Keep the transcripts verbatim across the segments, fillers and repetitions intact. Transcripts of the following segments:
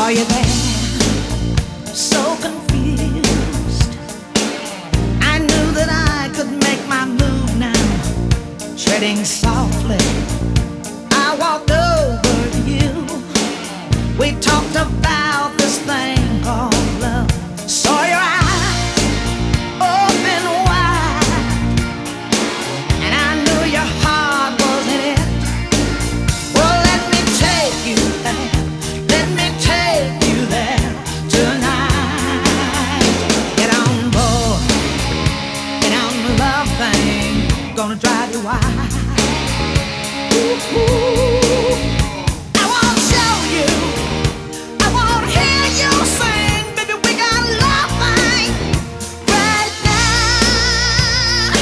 you there, so confused. I knew that I could make my move now, treading softly. I walked over to you. We talked about this thing called love. Saw your eyes open wide, and I knew your heart was in it. Well, let me take you there. Let me take you there tonight. Get on board, get on the love thing, gonna drive you wild. Ooh, ooh. I wanna show you, I wanna hear you sing, baby. We got a love thing right now.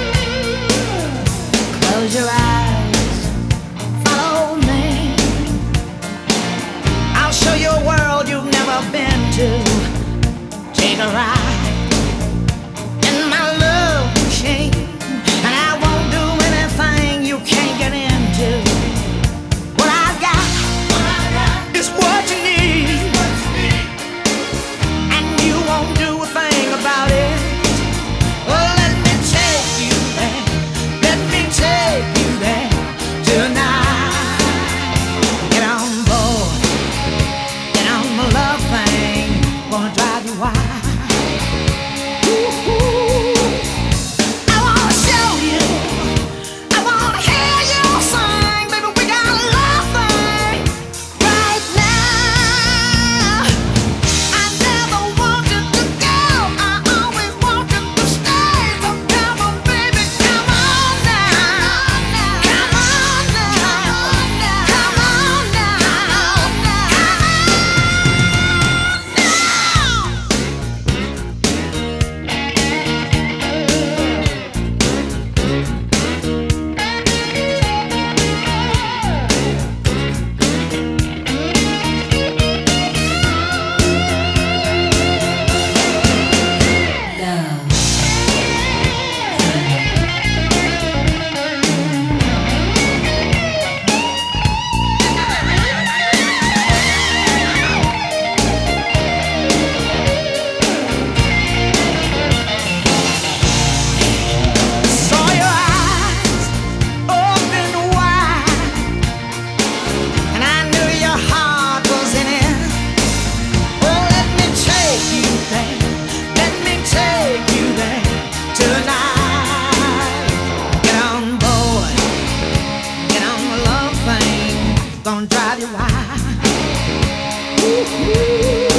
Close your eyes, follow me. I'll show you a world you've never been to. Take a ride in my love machine, and I won't do anything you can't get into. What I got is what you need, and you won't do a thing about it. Well, let me take you there, let me take you there tonight. Get on board, get on the love thing, gonna drive you wild. Ooh, ooh. I wanna show you, I wanna hear you sing, baby. We got a love thing right now. I never wanted to go, I always wanted to stay. So come on, baby, come on now, come on now, come on now, saw your eyes open wide, and I knew your heart was in it. Oh, let me take you there, let me take you there tonight. Get on board, get on the love thing, gonna drive you wild. Ooh, ooh.